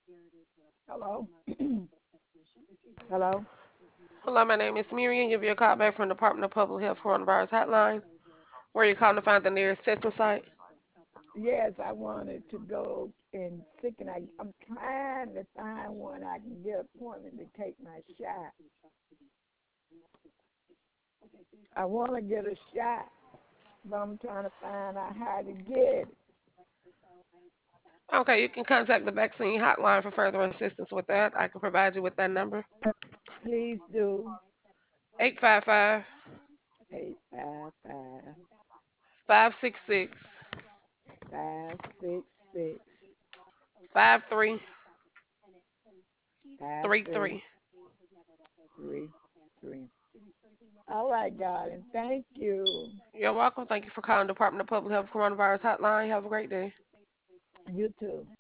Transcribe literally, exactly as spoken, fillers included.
Hello? Hello? Hello, my name is Miriam. Give you a call back from the Department of Public Health Coronavirus Hotline. Where you calling to find the nearest testing site? Yes, I wanted to go and sick, and I, I'm trying to find one I can get an appointment to take my shot. I want to get a shot, but I'm trying to find out how to get it. Okay, you can contact the vaccine hotline for further assistance with that. I can provide you with that number. Please do. eight five five, Eight five five five six six, five six six five three five three three three. three three. All right, darling. Thank you. You're welcome. Thank you for calling the Department of Public Health Coronavirus Hotline. Have a great day. You too.